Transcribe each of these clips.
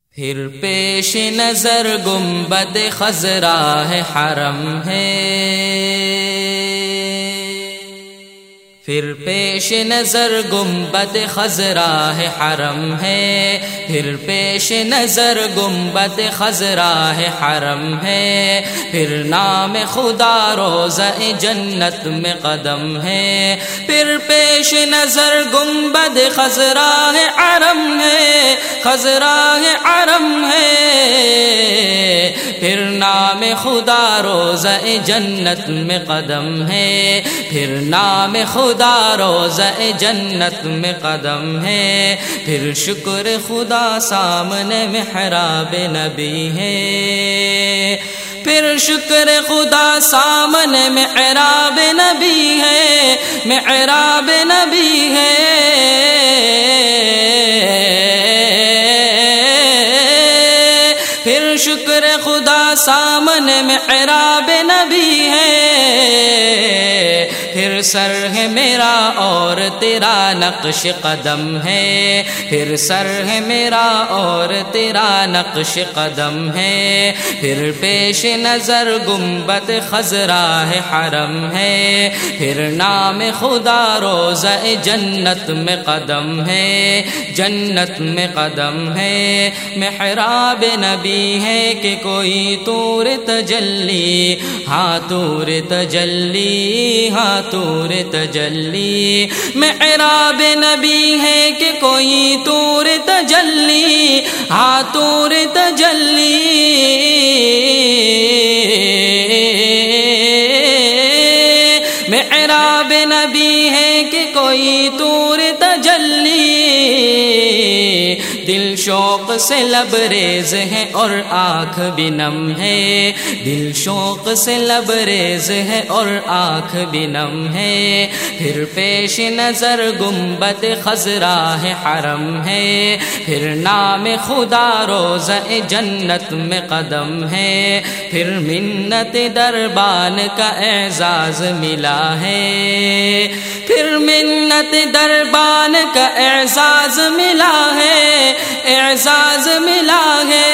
پھر پیش نظر گنبد خضرا ہے حرم ہے، پھر پیش نظر گنبد خضرا ہے حرم ہے، پھر پیش نظر گنبد خضرا ہے حرم ہے، پھر نام خدا روضہ جنت میں قدم ہے، پھر پیش نظر گنبد خضرا ہے حرم ہے، خضرا ہے حرم ہے، پھر نام خدا روضہ جنت میں قدم ہے، پھر نام خدا روضہ جنت میں قدم ہے، پھر شکر خدا سامنے محراب نبی ہے، پھر شکر خدا سامنے محراب نبی ہے، محراب نبی ہے، پھر شکر خدا سامنے محراب نبی ہے، پھر سر ہے میرا اور تیرا نقش قدم ہے، پھر سر ہے میرا اور تیرا نقش قدم ہے، پھر پیش نظر گنبد خضرا ہے حرم ہے، پھر نام خدا روضہ جنت میں قدم ہے، جنت میں قدم ہے، محراب نبی ہے کہ کوئی طور تجلی، ہاں طور تجلی، ہاں طور تجلی، محراب نبی ہے کہ کوئی طور تجلی، ہاں طور تجلی، محراب نبی ہے کہ کوئی طور تجلی، دل شوق سے لبریز ہے اور آنکھ بھی نم ہے، دل شوق سے لبریز ہے اور آنکھ بھی نم ہے، پھر پیش نظر گنبد خضرا ہے حرم ہے، پھر نام خدا روضہ جنت میں قدم ہے، پھر منت دربان کا اعزاز ملا ہے، پھر منت دربان کا اعزاز ملا ہے، اعزاز ملا ہے،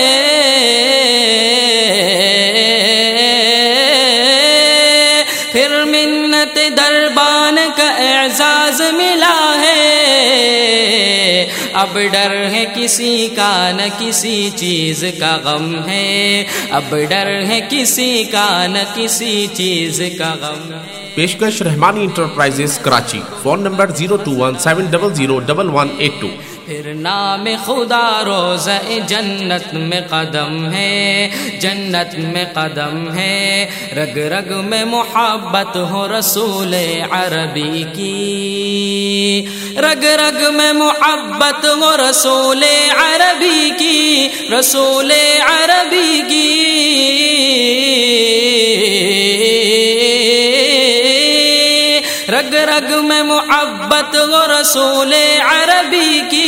پھر منت دربان کا اعزاز ملا ہے، اب ڈر ہے کسی کا نہ کسی چیز کا غم ہے، اب ڈر ہے کسی کا نہ کسی چیز کا غم ہے۔ پیشکش Rahmani enterprises Karachi, phone number 021701182۔ پھر نام خدا روضہ جنت میں قدم ہے، جنت میں قدم ہے، رگ رگ میں محبت ہو رسول عربی کی، رگ رگ میں محبت ہو رسول عربی کی، رسول عربی کی، رگ رگ میں محبت ہو رسول عربی کی،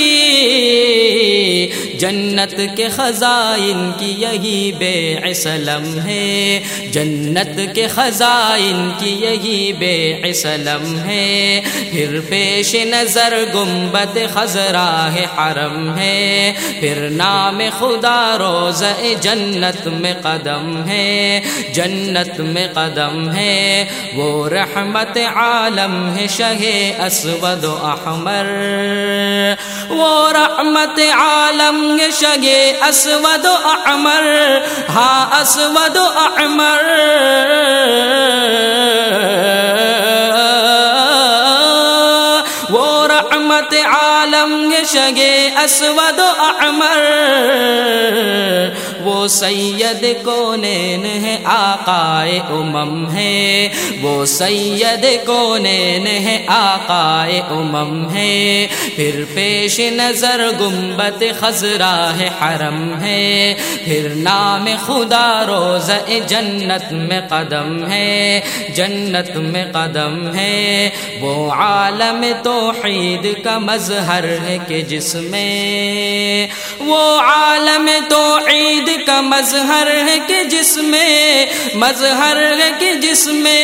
جنت کے خزائن کی یہی بیع سلم ہے، جنت کے خزائن کی یہی بیع سلم ہے، پھر پیش نظر گنبد خضرا ہے حرم ہے، پھر نام خدا روضہ جنت میں قدم ہے، جنت میں قدم ہے، وہ رحمت عالم ہے شہ اسود و احمر، وہ رحمت عالم ہے شہ اسود و احمر، ہاں اسود و احمر، وہ رحمت عالم ہے شہ اسود و احمر، وہ سید کونین ہے آقائے امم ہے، وہ سید کونین ہے آقائے امم ہے، پھر پیش نظر گنبد خضرا ہے حرم ہے، پھر نام خدا روضہ جنت میں قدم ہے، جنت میں قدم ہے، وہ عالم توحید کا مظہر ہے کہ جس میں، وہ عالم توحید کا مظہر ہے کہ جس میں، مظہر ہے کہ جس میں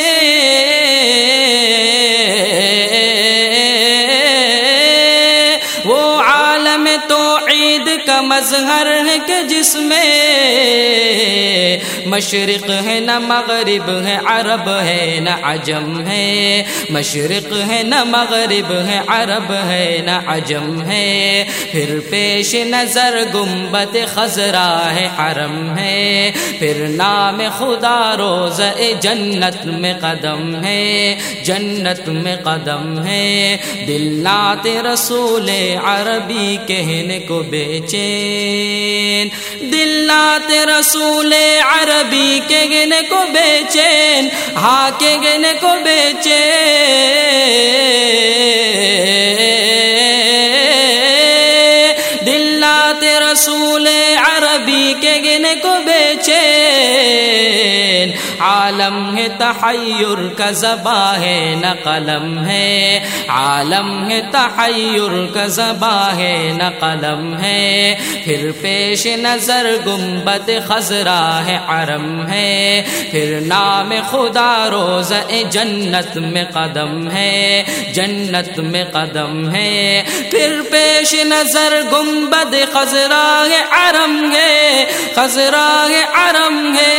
وہ عالم توحید کا کا مظہر ہے کہ جس میں مشرق ہے نہ مغرب ہے، عرب ہے نہ عجم ہے، مشرق ہے نہ مغرب ہے، عرب ہے نہ عجم ہے، پھر پیش نظر گنبد خضرا ہے، حرم ہے، پھر نام خدا روضہ جنت میں قدم ہے، جنت میں قدم ہے، دل نعت رسول عربی کہنے کو بے چین، دل نعت رسول عربی کہنے کو بے چین، ہاں کہنے کو بے چین، دل نعت رسول عربی کہنے کو بے چین، عالم ہے تحیر کا زباں ہے نہ قلم ہے، عالم ہے تحیر کا زباں ہے نہ قلم ہے، پھر پیش نظر گنبد خضرا ہے، حرم ہے، پھر نام خدا روضہ جنت میں قدم ہے، جنت میں قدم ہے، پھر پیش نظر گنبد خضرا ہے، حرم ہے، خضرا ہے، حرم ہے،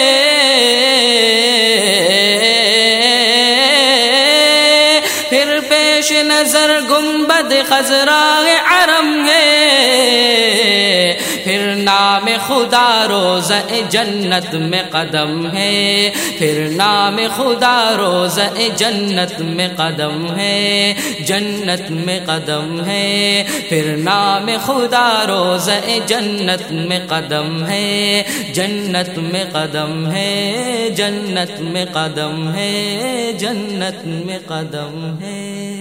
پھر پیش نظر گنبد خضرا ہے، حرم ہے، پھر نام خدا روضہ جنت میں قدم ہے، پھر نام خدا روضہ جنت میں قدم ہے، جنت میں قدم ہے، پھر نام خدا روضہ جنت میں قدم ہے، جنت میں قدم ہے، جنت میں قدم ہے، جنت میں قدم ہے۔